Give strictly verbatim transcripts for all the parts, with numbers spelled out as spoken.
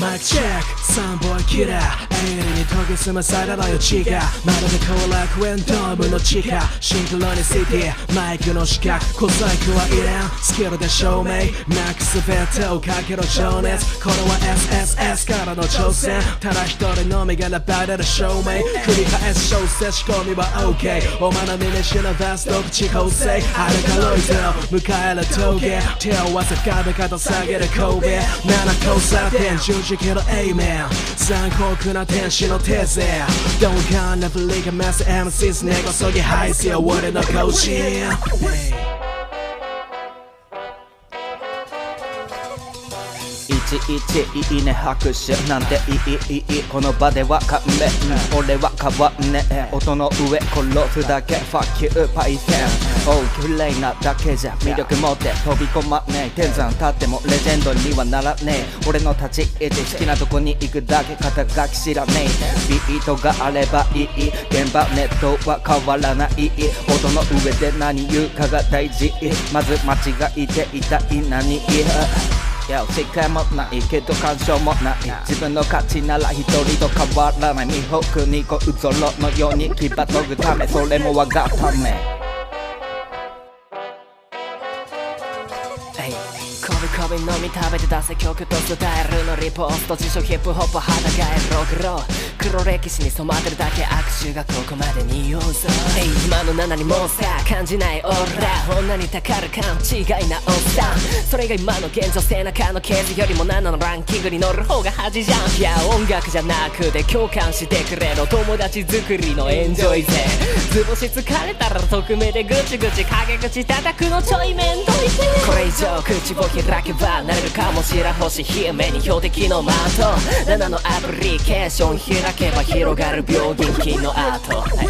マイクチェックさんぼんキラー永遠に研ぎ澄まされろよ血がまるで後楽園ドームの地下シンクロニシティマイクの四角小細工はいらんスキルで証明マックスフェットをかけろ情熱これは エスエスエス からの挑戦ただ一人のみがラバれる証明繰り返す小説仕込みは OK お前の身に忍ばす独自構成アルカロイド迎える峠手を合わせ壁肩下げる神戸七交差点十字キロエイメン残酷な天使のテーゼ Don't count never leak a messエムシー 根こそぎ排せよ俺の個人いちいちいいね拍手なんていいいいいいこの場では勘弁、うん、俺は変わんねえ音の上殺すだけ Fuck you パイセンおう綺麗なだけじゃ魅力持って飛び込まねえ天山立ってもレジェンドにはならねえ俺の立ち位置好きなとこに行くだけ肩書き知らねえビートがあればいい現場ネットは変わらない音の上で何言うかが大事まず間違いていたい何いや世界もないけど干渉もない自分の価値なら一人と変わらない未北にこうゾロのように牙研ぐためそれも我がためコビコビ飲み食べて出せ曲とスタイルのリポスト自称ヒップホップ肌がエログロ黒歴史に染まってるだけ握手がここまで匂うぞ今のななにもさ感じないオーラ女にたかる勘違いなおっさんそれが今の現状背中のケースよりもななのランキングに乗る方が恥じゃんいや音楽じゃなくて共感してくれろ友達作りのエンジョイぜ図星疲れたら匿名でぐちぐち陰口叩くのちょいめんどいぜこれ以上口を開けばなれるかもしれん星冷え目に標的の的ななのアプリケーション開けば広がる病原菌の後、はい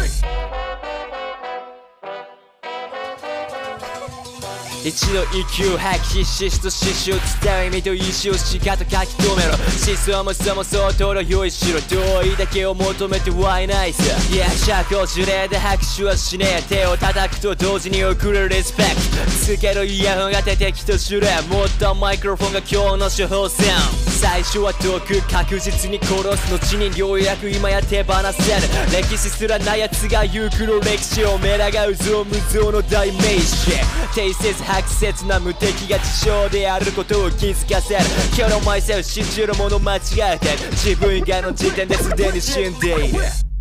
一度息を吐き必死と死死を伝う意味と意志をしかと書き留めろ思想もそも相当の用意しろ同意だけを求めてはいないさいや社交辞令で拍手はしねえ手を叩くと同時に送るリスペクトつけろイヤホンが出てきた種類もっとマイクロフォンが今日の処方箋最初は遠く確実に殺す後にようやく今や手放せる歴史すらない奴が言う黒歴史をメラがうぞう無造の代名詞定説白説な無敵が自称であることを気づかせる今日のお前さを信じる者間違えてる自分以外の時点ですでに死んでいる